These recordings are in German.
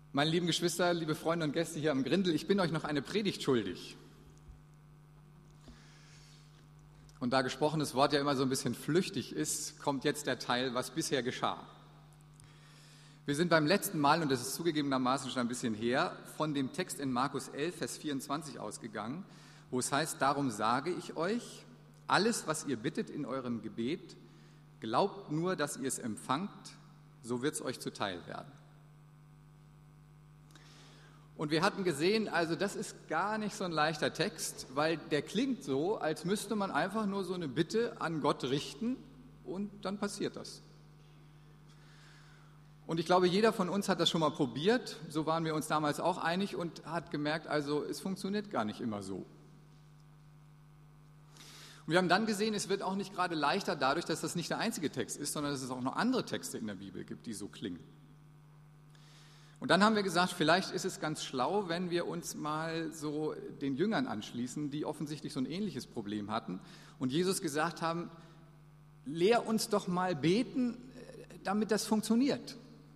Meine lieben Geschwister, liebe Freunde und Gäste hier am Grindel, ich bin euch noch eine Predigt schuldig. Und da gesprochenes Wort ja immer so ein bisschen flüchtig ist, kommt jetzt der Teil, was bisher geschah. Wir sind beim letzten Mal, und das ist zugegebenermaßen schon ein bisschen her, von dem Text in Markus 11, Vers 24 ausgegangen, wo es heißt, darum sage ich euch, alles, was ihr bittet in eurem Gebet, glaubt nur, dass ihr es empfangt, so wird es euch zuteil werden. Und wir hatten gesehen, also das ist gar nicht so ein leichter Text, weil der klingt so, als müsste man einfach nur so eine Bitte an Gott richten und dann passiert das. Und ich glaube, jeder von uns hat das schon mal probiert, so waren wir uns damals auch einig und hat gemerkt, also es funktioniert gar nicht immer so. Und wir haben dann gesehen, es wird auch nicht gerade leichter dadurch, dass das nicht der einzige Text ist, sondern dass es auch noch andere Texte in der Bibel gibt, die so klingen. Und dann haben wir gesagt, vielleicht ist es ganz schlau, wenn wir uns mal so den Jüngern anschließen, die offensichtlich so ein ähnliches Problem hatten und Jesus gesagt haben, lehr uns doch mal beten, damit das funktioniert.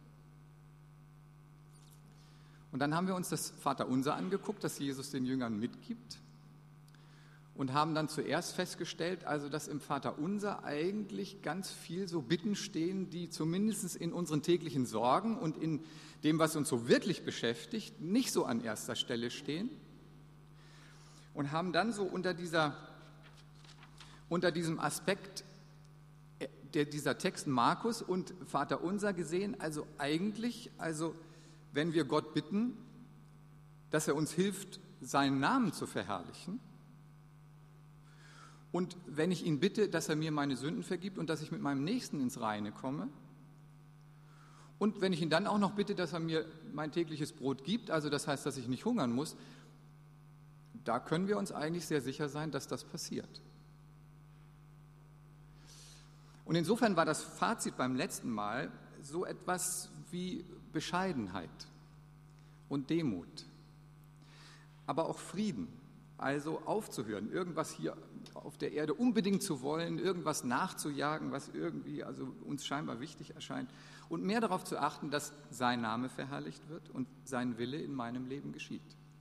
Und dann haben wir uns das Vaterunser angeguckt, das Jesus den Jüngern mitgibt und haben dann zuerst festgestellt, also dass im Vaterunser eigentlich ganz viel so Bitten stehen, die zumindest in unseren täglichen Sorgen und in dem, was uns so wirklich beschäftigt, nicht so an erster Stelle stehen. Und haben dann so unter diesem Aspekt dieser Text Markus und Vaterunser gesehen, also eigentlich, wenn wir Gott bitten, dass er uns hilft, seinen Namen zu verherrlichen, und wenn ich ihn bitte, dass er mir meine Sünden vergibt und dass ich mit meinem Nächsten ins Reine komme, und wenn ich ihn dann auch noch bitte, dass er mir mein tägliches Brot gibt, also das heißt, dass ich nicht hungern muss, da können wir uns eigentlich sehr sicher sein, dass das passiert. Und insofern war das Fazit beim letzten Mal so etwas wie Bescheidenheit und Demut, aber auch Frieden. Also aufzuhören, irgendwas hier auf der Erde unbedingt zu wollen, irgendwas nachzujagen, was irgendwie uns scheinbar wichtig erscheint und mehr darauf zu achten, dass sein Name verherrlicht wird und sein Wille in meinem Leben geschieht.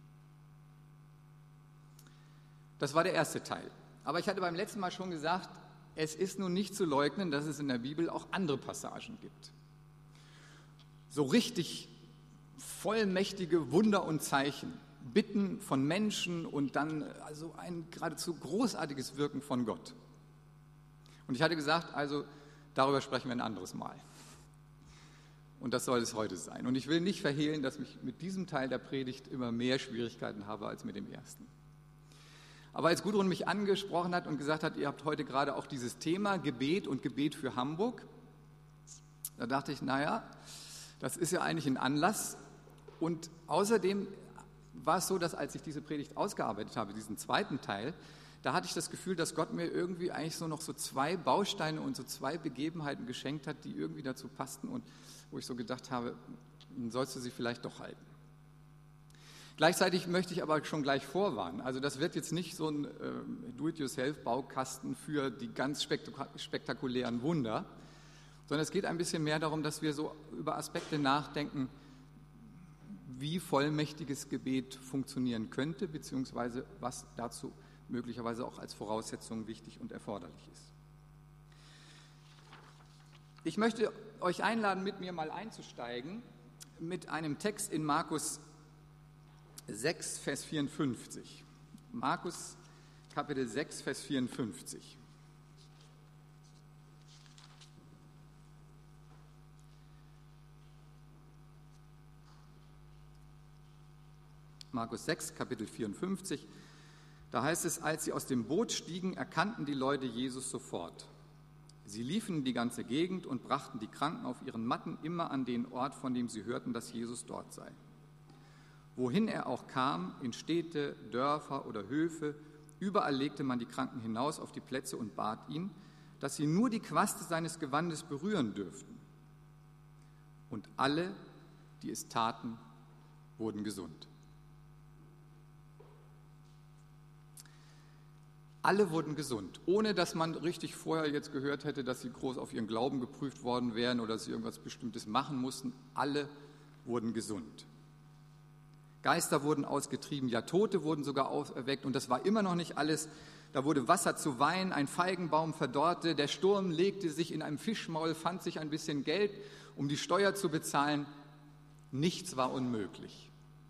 Das war der erste Teil. Aber ich hatte beim letzten Mal schon gesagt, es ist nun nicht zu leugnen, dass es in der Bibel auch andere Passagen gibt. So richtig vollmächtige Wunder und Zeichen, Bitten von Menschen und dann also ein geradezu großartiges Wirken von Gott. Und ich hatte gesagt, darüber sprechen wir ein anderes Mal. Und das soll es heute sein. Und ich will nicht verhehlen, dass ich mit diesem Teil der Predigt immer mehr Schwierigkeiten habe als mit dem ersten. Aber als Gudrun mich angesprochen hat und gesagt hat, ihr habt heute gerade auch dieses Thema Gebet und Gebet für Hamburg, da dachte ich, naja, das ist ja eigentlich ein Anlass. Und außerdem war es so, dass als ich diese Predigt ausgearbeitet habe, diesen zweiten Teil, da hatte ich das Gefühl, dass Gott mir irgendwie eigentlich so noch so zwei Bausteine und so zwei Begebenheiten geschenkt hat, die irgendwie dazu passten und wo ich so gedacht habe, sollst du sie vielleicht doch halten. Gleichzeitig möchte ich aber schon gleich vorwarnen, also das wird jetzt nicht so ein Do-it-yourself-Baukasten für die ganz spektakulären Wunder, sondern es geht ein bisschen mehr darum, dass wir so über Aspekte nachdenken, wie vollmächtiges Gebet funktionieren könnte, beziehungsweise was dazu möglicherweise auch als Voraussetzung wichtig und erforderlich ist. Ich möchte euch einladen, mit mir mal einzusteigen mit einem Text in Markus 6, Vers 54. Markus Kapitel 6, Vers 54. Markus 6, Kapitel 54, da heißt es, als sie aus dem Boot stiegen, erkannten die Leute Jesus sofort. Sie liefen in die ganze Gegend und brachten die Kranken auf ihren Matten immer an den Ort, von dem sie hörten, dass Jesus dort sei. Wohin er auch kam, in Städte, Dörfer oder Höfe, überall legte man die Kranken hinaus auf die Plätze und bat ihn, dass sie nur die Quaste seines Gewandes berühren dürften. Und alle, die es taten, wurden gesund. Alle wurden gesund, ohne dass man richtig vorher jetzt gehört hätte, dass sie groß auf ihren Glauben geprüft worden wären oder dass sie irgendwas Bestimmtes machen mussten. Alle wurden gesund. Geister wurden ausgetrieben, ja, Tote wurden sogar auferweckt und das war immer noch nicht alles. Da wurde Wasser zu Wein, ein Feigenbaum verdorrte, der Sturm legte sich in einem Fischmaul, fand sich ein bisschen Geld, um die Steuer zu bezahlen. Nichts war unmöglich.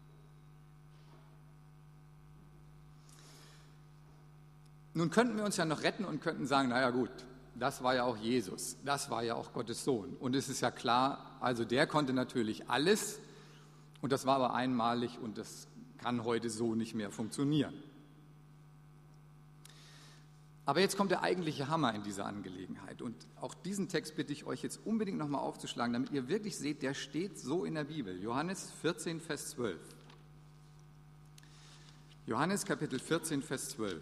Nun könnten wir uns ja noch retten und könnten sagen, naja gut, das war ja auch Jesus, das war ja auch Gottes Sohn. Und es ist ja klar, also der konnte natürlich alles und das war aber einmalig und das kann heute so nicht mehr funktionieren. Aber jetzt kommt der eigentliche Hammer in dieser Angelegenheit und auch diesen Text bitte ich euch jetzt unbedingt nochmal aufzuschlagen, damit ihr wirklich seht, der steht so in der Bibel. Johannes 14, Vers 12. Johannes Kapitel 14, Vers 12.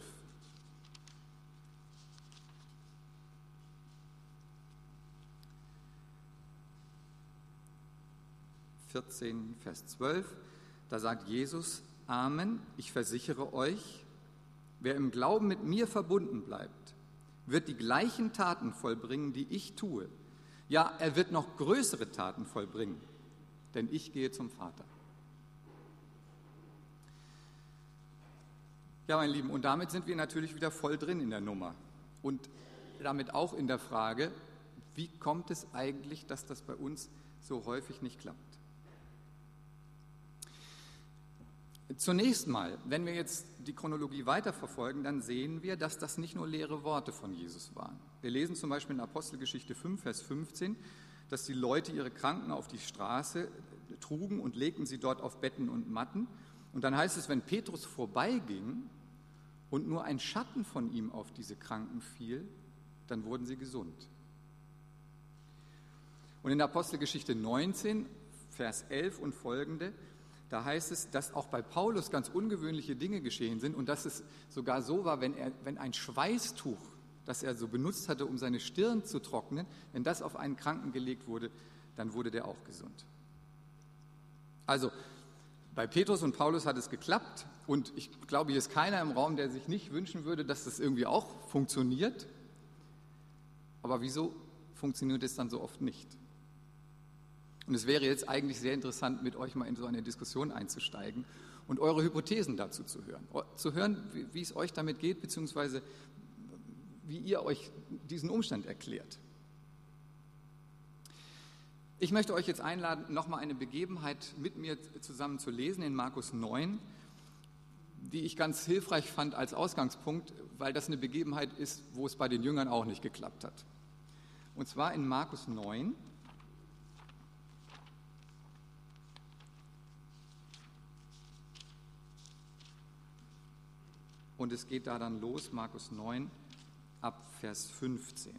14, Vers 12, da sagt Jesus, Amen, ich versichere euch, wer im Glauben mit mir verbunden bleibt, wird die gleichen Taten vollbringen, die ich tue. Ja, er wird noch größere Taten vollbringen, denn ich gehe zum Vater. Ja, meine Lieben, und damit sind wir natürlich wieder voll drin in der Nummer und damit auch in der Frage, wie kommt es eigentlich, dass das bei uns so häufig nicht klappt? Zunächst mal, wenn wir jetzt die Chronologie weiterverfolgen, dann sehen wir, dass das nicht nur leere Worte von Jesus waren. Wir lesen zum Beispiel in Apostelgeschichte 5, Vers 15, dass die Leute ihre Kranken auf die Straße trugen und legten sie dort auf Betten und Matten. Und dann heißt es, wenn Petrus vorbeiging und nur ein Schatten von ihm auf diese Kranken fiel, dann wurden sie gesund. Und in der Apostelgeschichte 19, Vers 11 und folgende, da heißt es, dass auch bei Paulus ganz ungewöhnliche Dinge geschehen sind und dass es sogar so war, wenn ein Schweißtuch, das er so benutzt hatte, um seine Stirn zu trocknen, wenn das auf einen Kranken gelegt wurde, dann wurde der auch gesund. Also bei Petrus und Paulus hat es geklappt und ich glaube, hier ist keiner im Raum, der sich nicht wünschen würde, dass das irgendwie auch funktioniert. Aber wieso funktioniert es dann so oft nicht? Und es wäre jetzt eigentlich sehr interessant, mit euch mal in so eine Diskussion einzusteigen und eure Hypothesen dazu zu hören. Zu hören, wie es euch damit geht, beziehungsweise wie ihr euch diesen Umstand erklärt. Ich möchte euch jetzt einladen, nochmal eine Begebenheit mit mir zusammen zu lesen in Markus 9, die ich ganz hilfreich fand als Ausgangspunkt, weil das eine Begebenheit ist, wo es bei den Jüngern auch nicht geklappt hat. Und zwar in Markus 9. Und es geht da dann los, Markus 9, ab Vers 15.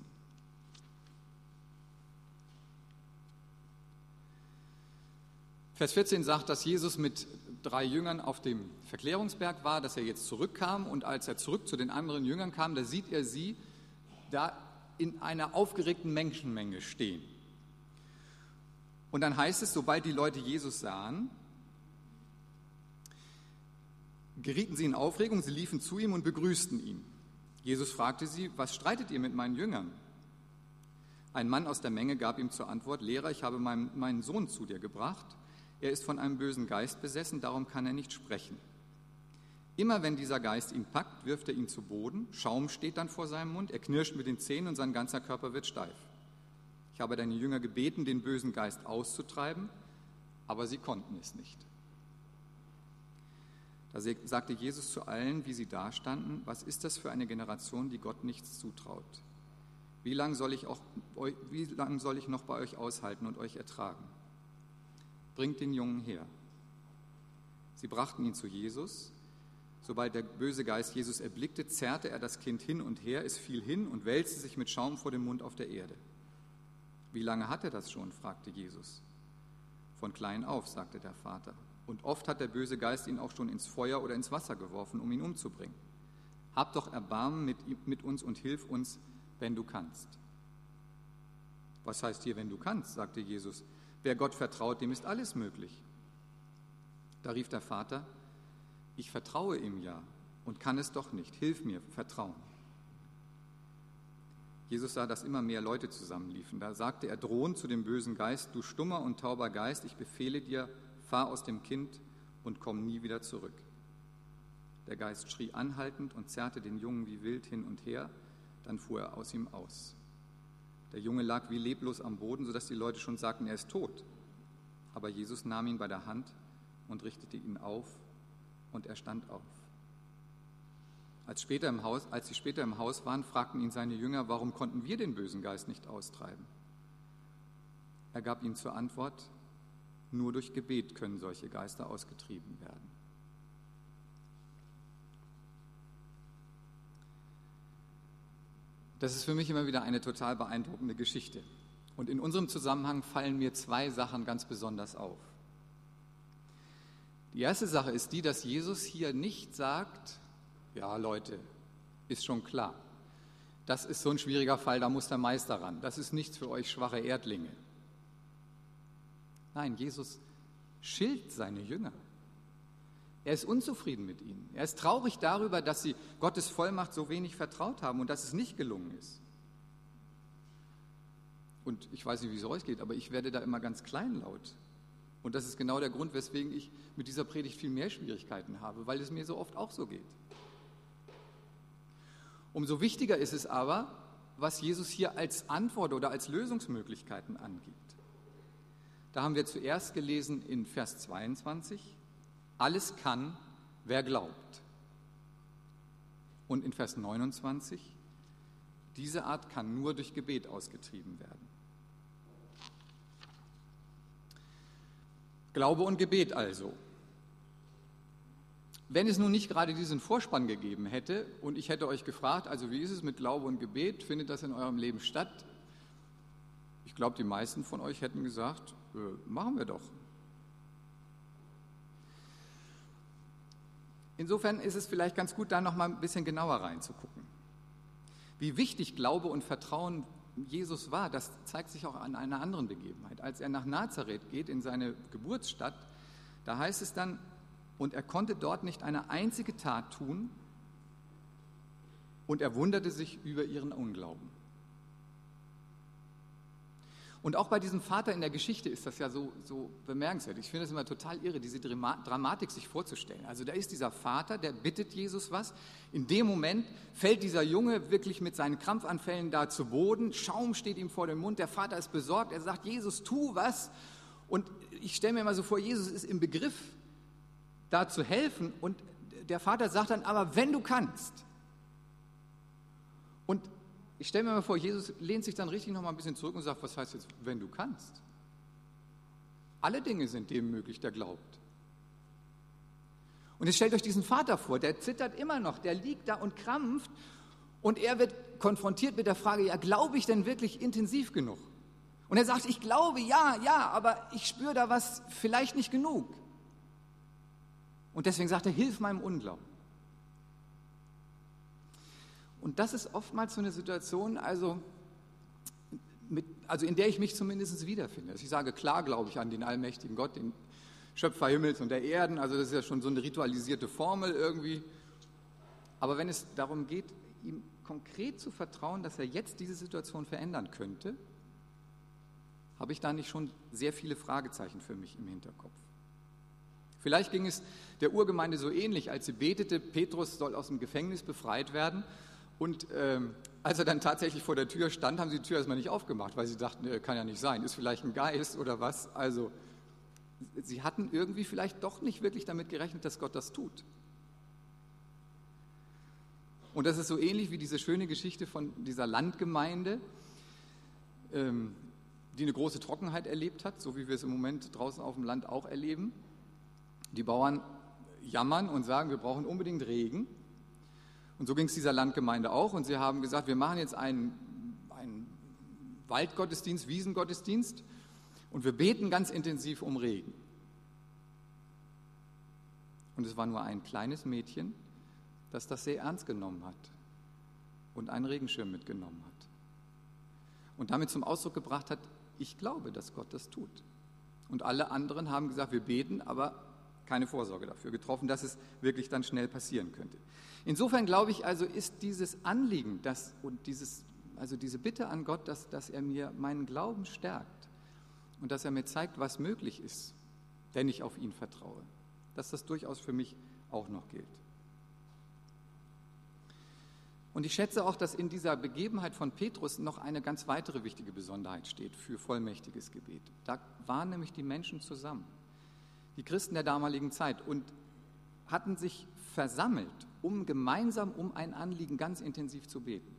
Vers 14 sagt, dass Jesus mit 3 Jüngern auf dem Verklärungsberg war, dass er jetzt zurückkam und als er zurück zu den anderen Jüngern kam, da sieht er sie da in einer aufgeregten Menschenmenge stehen. Und dann heißt es, sobald die Leute Jesus sahen, gerieten sie in Aufregung, sie liefen zu ihm und begrüßten ihn. Jesus fragte sie, was streitet ihr mit meinen Jüngern? Ein Mann aus der Menge gab ihm zur Antwort, Lehrer, ich habe meinen Sohn zu dir gebracht. Er ist von einem bösen Geist besessen, darum kann er nicht sprechen. Immer wenn dieser Geist ihn packt, wirft er ihn zu Boden, Schaum steht dann vor seinem Mund, er knirscht mit den Zähnen und sein ganzer Körper wird steif. Ich habe deine Jünger gebeten, den bösen Geist auszutreiben, aber sie konnten es nicht. Da sagte Jesus zu allen, wie sie dastanden, was ist das für eine Generation, die Gott nichts zutraut? Wie lange soll ich noch bei euch aushalten und euch ertragen? Bringt den Jungen her. Sie brachten ihn zu Jesus. Sobald der böse Geist Jesus erblickte, zerrte er das Kind hin und her, es fiel hin und wälzte sich mit Schaum vor dem Mund auf der Erde. Wie lange hat er das schon? Fragte Jesus. Von klein auf, sagte der Vater. Und oft hat der böse Geist ihn auch schon ins Feuer oder ins Wasser geworfen, um ihn umzubringen. Hab doch Erbarmen mit uns und hilf uns, wenn du kannst. Was heißt hier, wenn du kannst, sagte Jesus. Wer Gott vertraut, dem ist alles möglich. Da rief der Vater, ich vertraue ihm ja und kann es doch nicht. Hilf mir, Vertrauen. Jesus sah, dass immer mehr Leute zusammenliefen. Da sagte er drohend zu dem bösen Geist, du stummer und tauber Geist, ich befehle dir, fahr aus dem Kind und kommen nie wieder zurück. Der Geist schrie anhaltend und zerrte den Jungen wie wild hin und her, dann fuhr er aus ihm aus. Der Junge lag wie leblos am Boden, sodass die Leute schon sagten, er ist tot. Aber Jesus nahm ihn bei der Hand und richtete ihn auf, und er stand auf. Als sie später im Haus waren, fragten ihn seine Jünger, warum konnten wir den bösen Geist nicht austreiben? Er gab ihnen zur Antwort, nur durch Gebet können solche Geister ausgetrieben werden. Das ist für mich immer wieder eine total beeindruckende Geschichte. Und in unserem Zusammenhang fallen mir zwei Sachen ganz besonders auf. Die erste Sache ist die, dass Jesus hier nicht sagt, ja Leute, ist schon klar, das ist so ein schwieriger Fall, da muss der Meister ran, das ist nichts für euch schwache Erdlinge. Nein, Jesus schilt seine Jünger. Er ist unzufrieden mit ihnen. Er ist traurig darüber, dass sie Gottes Vollmacht so wenig vertraut haben und dass es nicht gelungen ist. Und ich weiß nicht, wie es euch geht, aber ich werde da immer ganz kleinlaut. Und das ist genau der Grund, weswegen ich mit dieser Predigt viel mehr Schwierigkeiten habe, weil es mir so oft auch so geht. Umso wichtiger ist es aber, was Jesus hier als Antwort oder als Lösungsmöglichkeiten angibt. Da haben wir zuerst gelesen in Vers 22, alles kann, wer glaubt. Und in Vers 29, diese Art kann nur durch Gebet ausgetrieben werden. Glaube und Gebet also. Wenn es nun nicht gerade diesen Vorspann gegeben hätte und ich hätte euch gefragt, also wie ist es mit Glaube und Gebet, findet das in eurem Leben statt? Ich glaube, die meisten von euch hätten gesagt, machen wir doch. Insofern ist es vielleicht ganz gut, da noch mal ein bisschen genauer reinzugucken. Wie wichtig Glaube und Vertrauen Jesus war, das zeigt sich auch an einer anderen Begebenheit. Als er nach Nazareth geht, in seine Geburtsstadt, da heißt es dann, und er konnte dort nicht eine einzige Tat tun, und er wunderte sich über ihren Unglauben. Und auch bei diesem Vater in der Geschichte ist das ja so bemerkenswert. Ich finde es immer total irre, diese Dramatik sich vorzustellen. Also da ist dieser Vater, der bittet Jesus was. In dem Moment fällt dieser Junge wirklich mit seinen Krampfanfällen da zu Boden. Schaum steht ihm vor dem Mund. Der Vater ist besorgt. Er sagt, Jesus, tu was. Und ich stelle mir immer so vor, Jesus ist im Begriff, da zu helfen. Und der Vater sagt dann, aber wenn du kannst. Und ich stelle mir mal vor, Jesus lehnt sich dann richtig noch mal ein bisschen zurück und sagt, was heißt jetzt, wenn du kannst? Alle Dinge sind dem möglich, der glaubt. Und jetzt stellt euch diesen Vater vor, der zittert immer noch, der liegt da und krampft und er wird konfrontiert mit der Frage, ja, glaube ich denn wirklich intensiv genug? Und er sagt, ich glaube, ja, aber ich spüre da was, vielleicht nicht genug. Und deswegen sagt er, hilf meinem Unglauben. Und das ist oftmals so eine Situation, also in der ich mich zumindest wiederfinde. Ich sage, klar glaube ich an den allmächtigen Gott, den Schöpfer Himmels und der Erden, also das ist ja schon so eine ritualisierte Formel irgendwie. Aber wenn es darum geht, ihm konkret zu vertrauen, dass er jetzt diese Situation verändern könnte, habe ich da nicht schon sehr viele Fragezeichen für mich im Hinterkopf. Vielleicht ging es der Urgemeinde so ähnlich, als sie betete, Petrus soll aus dem Gefängnis befreit werden. Und als er dann tatsächlich vor der Tür stand, haben sie die Tür erstmal nicht aufgemacht, weil sie dachten, kann ja nicht sein, ist vielleicht ein Geist oder was. Also sie hatten irgendwie vielleicht doch nicht wirklich damit gerechnet, dass Gott das tut. Und das ist so ähnlich wie diese schöne Geschichte von dieser Landgemeinde, die eine große Trockenheit erlebt hat, so wie wir es im Moment draußen auf dem Land auch erleben. Die Bauern jammern und sagen, wir brauchen unbedingt Regen. Und so ging es dieser Landgemeinde auch. Und sie haben gesagt, wir machen jetzt einen Waldgottesdienst, Wiesengottesdienst und wir beten ganz intensiv um Regen. Und es war nur ein kleines Mädchen, das das sehr ernst genommen hat und einen Regenschirm mitgenommen hat. Und damit zum Ausdruck gebracht hat, ich glaube, dass Gott das tut. Und alle anderen haben gesagt, wir beten, aber keine Vorsorge dafür getroffen, dass es wirklich dann schnell passieren könnte. Insofern glaube ich also, ist dieses Anliegen diese Bitte an Gott, dass er mir meinen Glauben stärkt und dass er mir zeigt, was möglich ist, wenn ich auf ihn vertraue. dass das durchaus für mich auch noch gilt. Und ich schätze auch, dass in dieser Begebenheit von Petrus noch eine ganz weitere wichtige Besonderheit steht für vollmächtiges Gebet. Da waren nämlich die Menschen zusammen, die Christen der damaligen Zeit, und hatten sich versammelt, um gemeinsam um ein Anliegen ganz intensiv zu beten.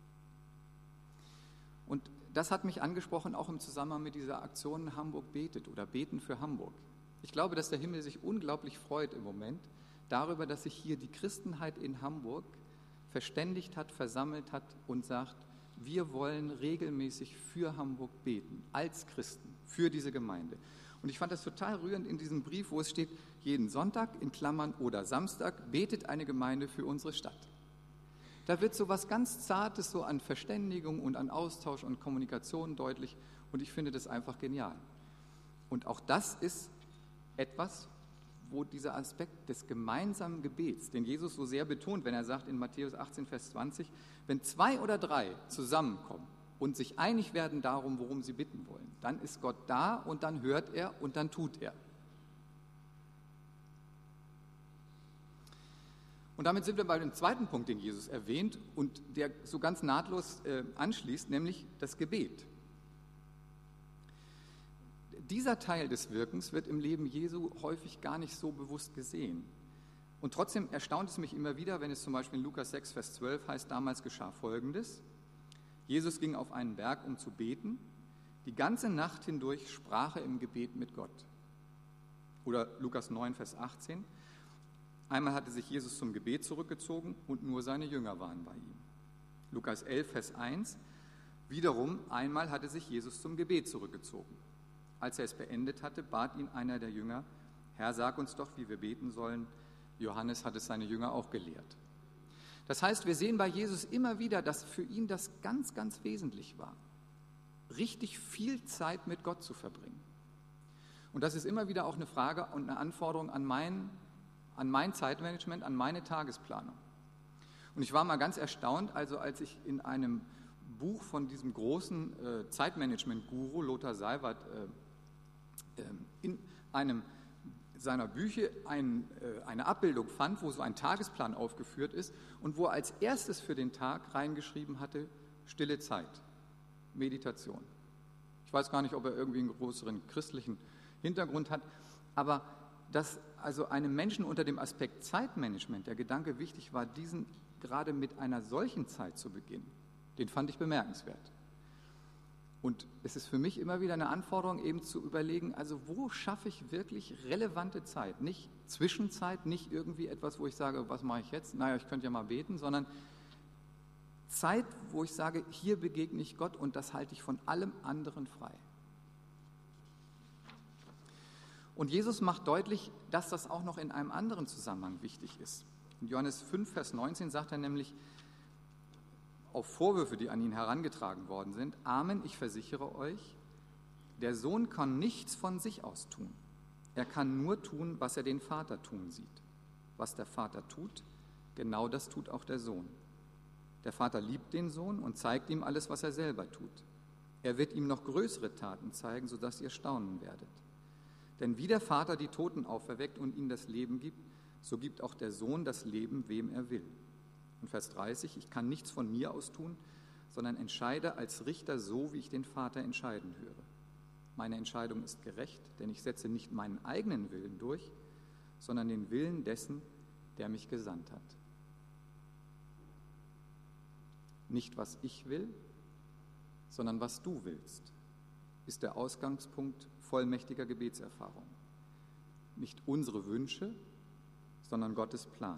Und das hat mich angesprochen, auch im Zusammenhang mit dieser Aktion Hamburg betet oder Beten für Hamburg. Ich glaube, dass der Himmel sich unglaublich freut im Moment darüber, dass sich hier die Christenheit in Hamburg verständigt hat, versammelt hat und sagt, wir wollen regelmäßig für Hamburg beten, als Christen, für diese Gemeinde. Und ich fand das total rührend in diesem Brief, wo es steht, jeden Sonntag in Klammern oder Samstag betet eine Gemeinde für unsere Stadt. Da wird so was ganz Zartes so an Verständigung und an Austausch und Kommunikation deutlich und ich finde das einfach genial. Und auch das ist etwas, wo dieser Aspekt des gemeinsamen Gebets, den Jesus so sehr betont, wenn er sagt in Matthäus 18, Vers 20, wenn 2 oder 3 zusammenkommen und sich einig werden darum, worum sie bitten wollen, dann ist Gott da und dann hört er und dann tut er. Und damit sind wir bei dem zweiten Punkt, den Jesus erwähnt und der so ganz nahtlos anschließt, nämlich das Gebet. Dieser Teil des Wirkens wird im Leben Jesu häufig gar nicht so bewusst gesehen. Und trotzdem erstaunt es mich immer wieder, wenn es zum Beispiel in Lukas 6, Vers 12 heißt, damals geschah Folgendes. Jesus ging auf einen Berg, um zu beten. Die ganze Nacht hindurch sprach er im Gebet mit Gott. Oder Lukas 9, Vers 18. Einmal hatte sich Jesus zum Gebet zurückgezogen und nur seine Jünger waren bei ihm. Lukas 11, Vers 1. Wiederum einmal hatte sich Jesus zum Gebet zurückgezogen. Als er es beendet hatte, bat ihn einer der Jünger, Herr, sag uns doch, wie wir beten sollen. Johannes hat es seine Jünger auch gelehrt. Das heißt, wir sehen bei Jesus immer wieder, dass für ihn das ganz, ganz wesentlich war, richtig viel Zeit mit Gott zu verbringen. Und das ist immer wieder auch eine Frage und eine Anforderung an mein Zeitmanagement, an meine Tagesplanung. Und ich war mal ganz erstaunt, also als ich in einem Buch von diesem großen Zeitmanagement-Guru Lothar Seiwert in einem seiner Bücher eine Abbildung fand, wo so ein Tagesplan aufgeführt ist und wo er als erstes für den Tag reingeschrieben hatte, stille Zeit, Meditation. Ich weiß gar nicht, ob er irgendwie einen größeren christlichen Hintergrund hat, aber dass also einem Menschen unter dem Aspekt Zeitmanagement der Gedanke wichtig war, diesen gerade mit einer solchen Zeit zu beginnen, den fand ich bemerkenswert. Und es ist für mich immer wieder eine Anforderung, eben zu überlegen, also wo schaffe ich wirklich relevante Zeit? Nicht Zwischenzeit, nicht irgendwie etwas, wo ich sage, was mache ich jetzt? Naja, ich könnte ja mal beten, sondern Zeit, wo ich sage, hier begegne ich Gott und das halte ich von allem anderen frei. Und Jesus macht deutlich, dass das auch noch in einem anderen Zusammenhang wichtig ist. In Johannes 5, Vers 19 sagt er nämlich, auf Vorwürfe, die an ihn herangetragen worden sind, Amen, ich versichere euch, der Sohn kann nichts von sich aus tun. Er kann nur tun, was er den Vater tun sieht. Was der Vater tut, genau das tut auch der Sohn. Der Vater liebt den Sohn und zeigt ihm alles, was er selber tut. Er wird ihm noch größere Taten zeigen, sodass ihr staunen werdet. Denn wie der Vater die Toten auferweckt und ihnen das Leben gibt, so gibt auch der Sohn das Leben, wem er will. Und Vers 30, ich kann nichts von mir aus tun, sondern entscheide als Richter so, wie ich den Vater entscheiden höre. Meine Entscheidung ist gerecht, denn ich setze nicht meinen eigenen Willen durch, sondern den Willen dessen, der mich gesandt hat. Nicht, was ich will, sondern was du willst, ist der Ausgangspunkt vollmächtiger Gebetserfahrung. Nicht unsere Wünsche, sondern Gottes Plan.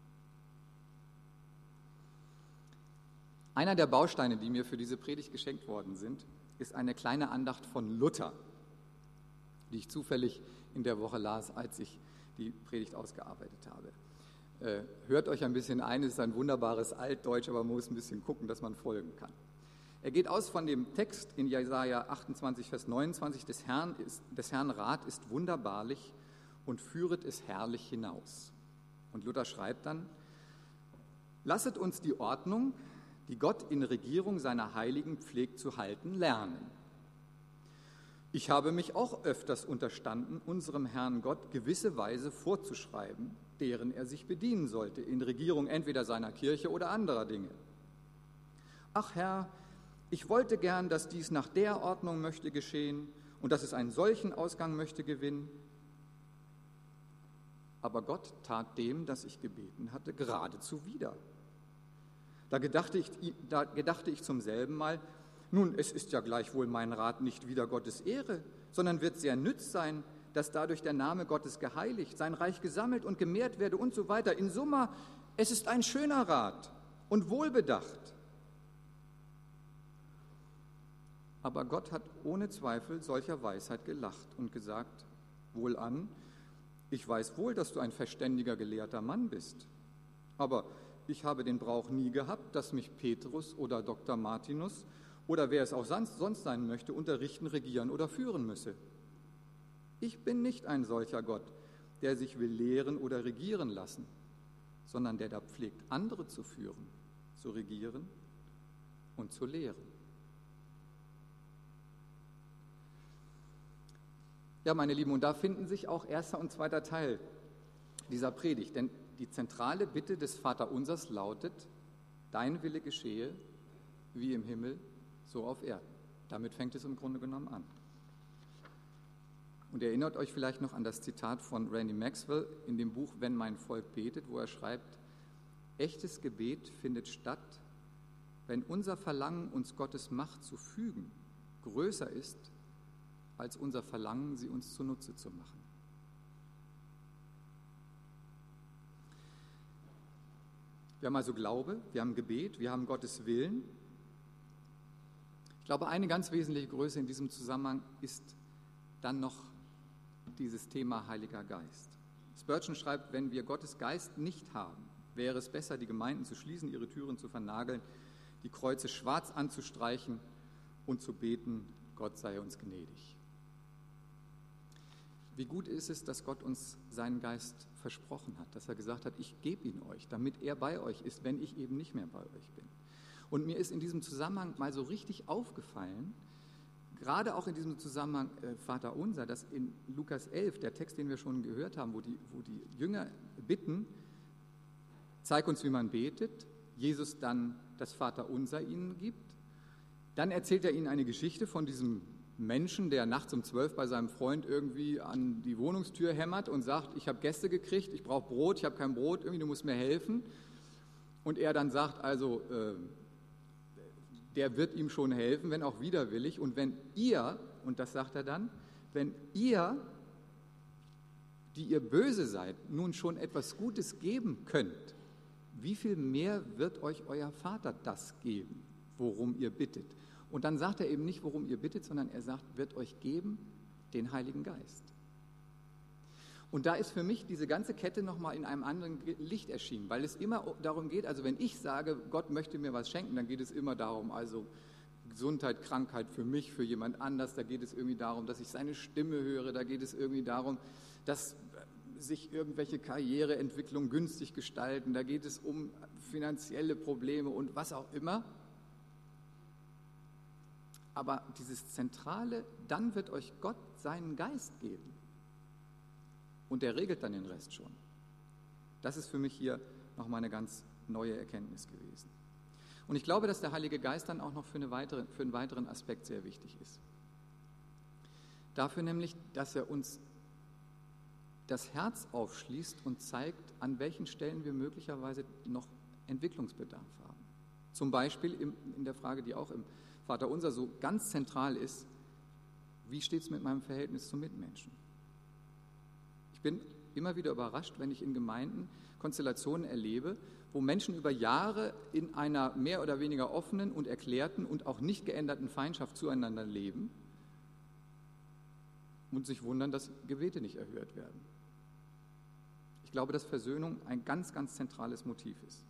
Einer der Bausteine, die mir für diese Predigt geschenkt worden sind, ist eine kleine Andacht von Luther, die ich zufällig in der Woche las, als ich die Predigt ausgearbeitet habe. Hört euch ein bisschen ein, es ist ein wunderbares Altdeutsch, aber man muss ein bisschen gucken, dass man folgen kann. Er geht aus von dem Text in Jesaja 28, Vers 29, des Herrn Rat ist wunderbarlich und führet es herrlich hinaus. Und Luther schreibt dann, lasset uns die Ordnung, die Gott in Regierung seiner Heiligen pflegt zu halten, lernen. Ich habe mich auch öfters unterstanden, unserem Herrn Gott gewisse Weise vorzuschreiben, deren er sich bedienen sollte, in Regierung entweder seiner Kirche oder anderer Dinge. Ach Herr, ich wollte gern, dass dies nach der Ordnung möchte geschehen und dass es einen solchen Ausgang möchte gewinnen. Aber Gott tat dem, das ich gebeten hatte, geradezu wider. Da gedachte ich zum selben Mal, nun, es ist ja gleichwohl mein Rat nicht wider Gottes Ehre, sondern wird sehr nütz sein, dass dadurch der Name Gottes geheiligt, sein Reich gesammelt und gemehrt werde und so weiter. In Summa, es ist ein schöner Rat und wohlbedacht. Aber Gott hat ohne Zweifel solcher Weisheit gelacht und gesagt, wohlan, ich weiß wohl, dass du ein verständiger, gelehrter Mann bist, aber ich habe den Brauch nie gehabt, dass mich Petrus oder Dr. Martinus oder wer es auch sonst sein möchte, unterrichten, regieren oder führen müsse. Ich bin nicht ein solcher Gott, der sich will lehren oder regieren lassen, sondern der da pflegt, andere zu führen, zu regieren und zu lehren. Ja, meine Lieben, und da finden sich auch erster und zweiter Teil dieser Predigt, denn die zentrale Bitte des Vaterunsers lautet, dein Wille geschehe, wie im Himmel, so auf Erden. Damit fängt es im Grunde genommen an. Und ihr erinnert euch vielleicht noch an das Zitat von Randy Maxwell in dem Buch Wenn mein Volk betet, wo er schreibt, echtes Gebet findet statt, wenn unser Verlangen, uns Gottes Macht zu fügen, größer ist, als unser Verlangen, sie uns zunutze zu machen. Wir haben also Glaube, wir haben Gebet, wir haben Gottes Willen. Ich glaube, eine ganz wesentliche Größe in diesem Zusammenhang ist dann noch dieses Thema Heiliger Geist. Spurgeon schreibt, wenn wir Gottes Geist nicht haben, wäre es besser, die Gemeinden zu schließen, ihre Türen zu vernageln, die Kreuze schwarz anzustreichen und zu beten, Gott sei uns gnädig. Wie gut ist es, dass Gott uns seinen Geist versprochen hat, dass er gesagt hat, ich gebe ihn euch, damit er bei euch ist, wenn ich eben nicht mehr bei euch bin. Und mir ist in diesem Zusammenhang mal so richtig aufgefallen, gerade auch in diesem Zusammenhang Vater unser, dass in Lukas 11, der Text, den wir schon gehört haben, wo die Jünger bitten, zeig uns, wie man betet, Jesus dann das Vater unser ihnen gibt, dann erzählt er ihnen eine Geschichte von diesem Menschen, der nachts um 12 bei seinem Freund irgendwie an die Wohnungstür hämmert und sagt, ich habe Gäste gekriegt, ich brauche Brot, ich habe kein Brot, irgendwie du musst mir helfen. Und er dann sagt, also der wird ihm schon helfen, wenn auch widerwillig. Und wenn ihr, und das sagt er dann, wenn ihr, die ihr böse seid, nun schon etwas Gutes geben könnt, wie viel mehr wird euch euer Vater das geben, worum ihr bittet? Und dann sagt er eben nicht, worum ihr bittet, sondern er sagt, wird euch geben den Heiligen Geist. Und da ist für mich diese ganze Kette nochmal in einem anderen Licht erschienen, weil es immer darum geht, also wenn ich sage, Gott möchte mir was schenken, dann geht es immer darum, also Gesundheit, Krankheit für mich, für jemand anders, da geht es irgendwie darum, dass ich seine Stimme höre, da geht es irgendwie darum, dass sich irgendwelche Karriereentwicklungen günstig gestalten, da geht es um finanzielle Probleme und was auch immer. Aber dieses Zentrale, dann wird euch Gott seinen Geist geben. Und der regelt dann den Rest schon. Das ist für mich hier nochmal eine ganz neue Erkenntnis gewesen. Und ich glaube, dass der Heilige Geist dann auch noch für einen weiteren Aspekt sehr wichtig ist. Dafür nämlich, dass er uns das Herz aufschließt und zeigt, an welchen Stellen wir möglicherweise noch Entwicklungsbedarf haben. Zum Beispiel in der Frage, die auch im Vaterunser so ganz zentral ist, wie steht es mit meinem Verhältnis zu Mitmenschen? Ich bin immer wieder überrascht, wenn ich in Gemeinden Konstellationen erlebe, wo Menschen über Jahre in einer mehr oder weniger offenen und erklärten und auch nicht geänderten Feindschaft zueinander leben und sich wundern, dass Gebete nicht erhört werden. Ich glaube, dass Versöhnung ein ganz, ganz zentrales Motiv ist.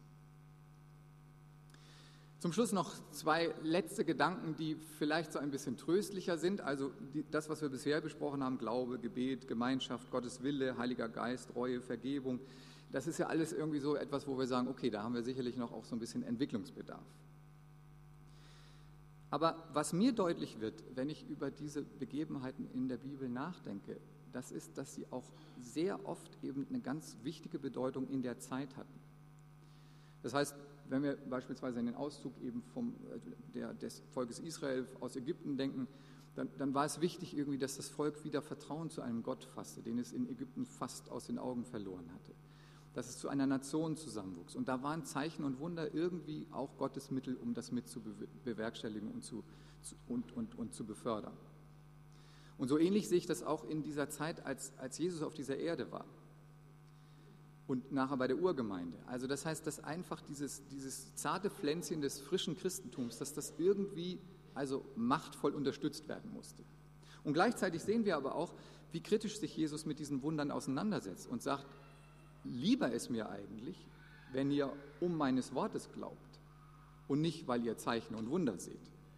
Zum Schluss noch zwei letzte Gedanken, die vielleicht so ein bisschen tröstlicher sind. Also das, was wir bisher besprochen haben, Glaube, Gebet, Gemeinschaft, Gottes Wille, Heiliger Geist, Reue, Vergebung, das ist ja alles irgendwie so etwas, wo wir sagen, okay, da haben wir sicherlich noch auch so ein bisschen Entwicklungsbedarf. Aber was mir deutlich wird, wenn ich über diese Begebenheiten in der Bibel nachdenke, das ist, dass sie auch sehr oft eben eine ganz wichtige Bedeutung in der Zeit hatten. Das heißt, wenn wir beispielsweise an den Auszug eben des Volkes Israel aus Ägypten denken, dann war es wichtig irgendwie, dass das Volk wieder Vertrauen zu einem Gott fasste, den es in Ägypten fast aus den Augen verloren hatte. Dass es zu einer Nation zusammenwuchs. Und da waren Zeichen und Wunder irgendwie auch Gottes Mittel, um das mit zu bewerkstelligen und zu befördern. Und so ähnlich sehe ich das auch in dieser Zeit, als Jesus auf dieser Erde war. Und nachher bei der Urgemeinde. Also das heißt, dass einfach dieses zarte Pflänzchen des frischen Christentums, dass das irgendwie also machtvoll unterstützt werden musste. Und gleichzeitig sehen wir aber auch, wie kritisch sich Jesus mit diesen Wundern auseinandersetzt und sagt, lieber ist mir eigentlich, wenn ihr um meines Wortes glaubt und nicht, weil ihr Zeichen und Wunder seht.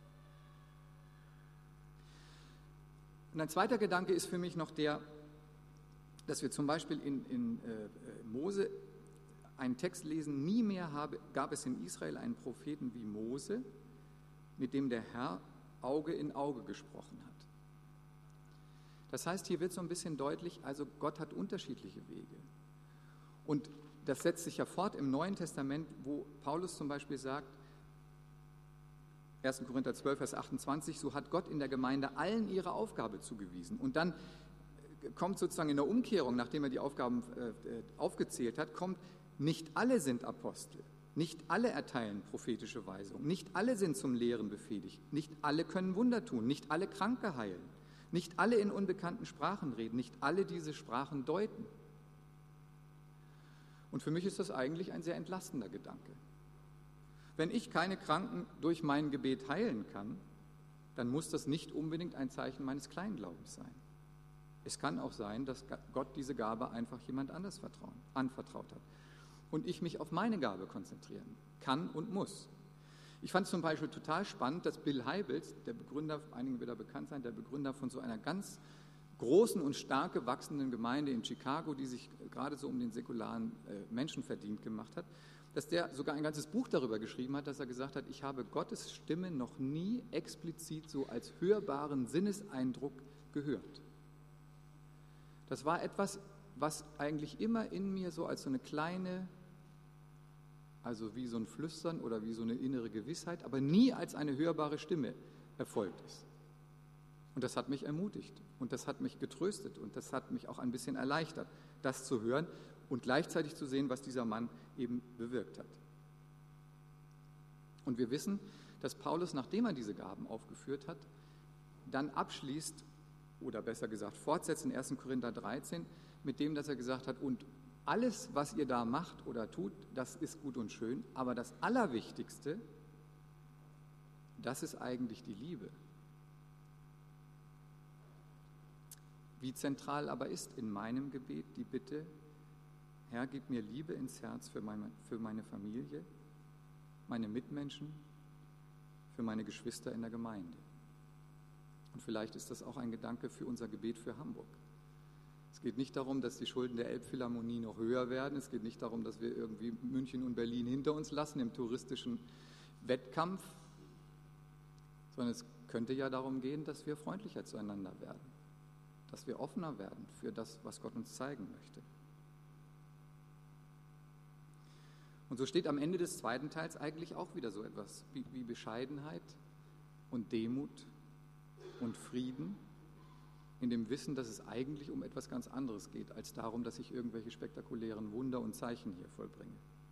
Und ein zweiter Gedanke ist für mich noch der, dass wir zum Beispiel in Mose einen Text lesen, nie mehr gab es in Israel einen Propheten wie Mose, mit dem der Herr Auge in Auge gesprochen hat. Das heißt, hier wird so ein bisschen deutlich, also Gott hat unterschiedliche Wege. Und das setzt sich ja fort im Neuen Testament, wo Paulus zum Beispiel sagt, 1. Korinther 12, Vers 28, so hat Gott in der Gemeinde allen ihre Aufgabe zugewiesen. Und dann kommt sozusagen in der Umkehrung, nachdem er die Aufgaben aufgezählt hat, kommt, nicht alle sind Apostel, nicht alle erteilen prophetische Weisungen, nicht alle sind zum Lehren befähigt, nicht alle können Wunder tun, nicht alle Kranke heilen, nicht alle in unbekannten Sprachen reden, nicht alle diese Sprachen deuten. Und für mich ist das eigentlich ein sehr entlastender Gedanke. Wenn ich keine Kranken durch mein Gebet heilen kann, dann muss das nicht unbedingt ein Zeichen meines Kleinglaubens sein. Es kann auch sein, dass Gott diese Gabe einfach jemand anders anvertraut hat und ich mich auf meine Gabe konzentrieren kann und muss. Ich fand es zum Beispiel total spannend, dass Bill Hybels, der Begründer, einigen wird er bekannt sein, der Begründer von so einer ganz großen und stark gewachsenen Gemeinde in Chicago, die sich gerade so um den säkularen Menschen verdient gemacht hat, dass der sogar ein ganzes Buch darüber geschrieben hat, dass er gesagt hat, ich habe Gottes Stimme noch nie explizit so als hörbaren Sinneseindruck gehört. Das war etwas, was eigentlich immer in mir so als so eine kleine, also wie so ein Flüstern oder wie so eine innere Gewissheit, aber nie als eine hörbare Stimme erfolgt ist. Und das hat mich ermutigt und das hat mich getröstet und das hat mich auch ein bisschen erleichtert, das zu hören und gleichzeitig zu sehen, was dieser Mann eben bewirkt hat. Und wir wissen, dass Paulus, nachdem er diese Gaben aufgeführt hat, dann abschließt, oder besser gesagt fortsetzt in 1. Korinther 13, mit dem, dass er gesagt hat, und alles, was ihr da macht oder tut, das ist gut und schön, aber das Allerwichtigste, das ist eigentlich die Liebe. Wie zentral aber ist in meinem Gebet die Bitte, Herr, gib mir Liebe ins Herz für meine Familie, meine Mitmenschen, für meine Geschwister in der Gemeinde. Und vielleicht ist das auch ein Gedanke für unser Gebet für Hamburg. Es geht nicht darum, dass die Schulden der Elbphilharmonie noch höher werden. Es geht nicht darum, dass wir irgendwie München und Berlin hinter uns lassen im touristischen Wettkampf, sondern es könnte ja darum gehen, dass wir freundlicher zueinander werden, dass wir offener werden für das, was Gott uns zeigen möchte. Und so steht am Ende des zweiten Teils eigentlich auch wieder so etwas wie Bescheidenheit und Demut und Frieden in dem Wissen, dass es eigentlich um etwas ganz anderes geht, als darum, dass ich irgendwelche spektakulären Wunder und Zeichen hier vollbringe.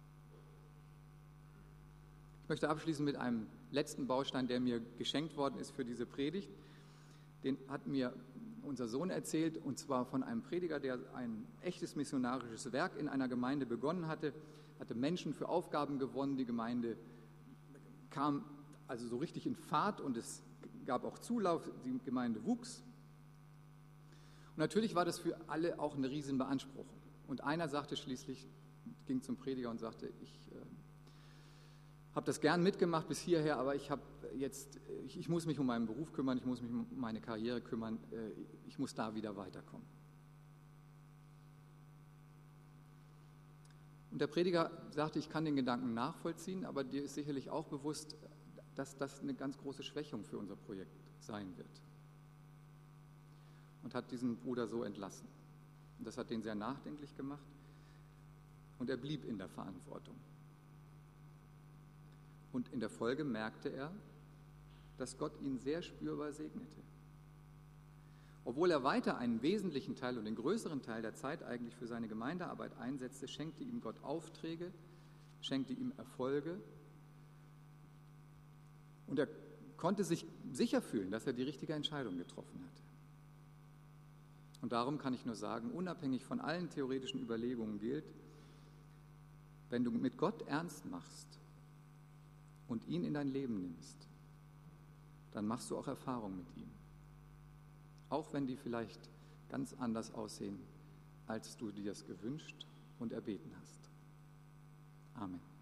Ich möchte abschließen mit einem letzten Baustein, der mir geschenkt worden ist für diese Predigt. Den hat mir unser Sohn erzählt, und zwar von einem Prediger, der ein echtes missionarisches Werk in einer Gemeinde begonnen hatte Menschen für Aufgaben gewonnen, die Gemeinde kam also so richtig in Fahrt und es gab auch Zulauf, die Gemeinde wuchs. Und natürlich war das für alle auch eine Riesenbeanspruchung. Und einer sagte schließlich, ging zum Prediger und sagte, ich habe das gern mitgemacht bis hierher, aber ich muss mich um meinen Beruf kümmern, ich muss mich um meine Karriere kümmern, ich muss da wieder weiterkommen. Und der Prediger sagte, ich kann den Gedanken nachvollziehen, aber dir ist sicherlich auch bewusst, dass das eine ganz große Schwächung für unser Projekt sein wird. Und hat diesen Bruder so entlassen. Und das hat den sehr nachdenklich gemacht und er blieb in der Verantwortung. Und in der Folge merkte er, dass Gott ihn sehr spürbar segnete. Obwohl er weiter einen wesentlichen Teil und den größeren Teil der Zeit eigentlich für seine Gemeindearbeit einsetzte, schenkte ihm Gott Aufträge, schenkte ihm Erfolge und er konnte sich sicher fühlen, dass er die richtige Entscheidung getroffen hatte. Und darum kann ich nur sagen, unabhängig von allen theoretischen Überlegungen gilt, wenn du mit Gott ernst machst und ihn in dein Leben nimmst, dann machst du auch Erfahrung mit ihm. Auch wenn die vielleicht ganz anders aussehen, als du dir es gewünscht und erbeten hast. Amen.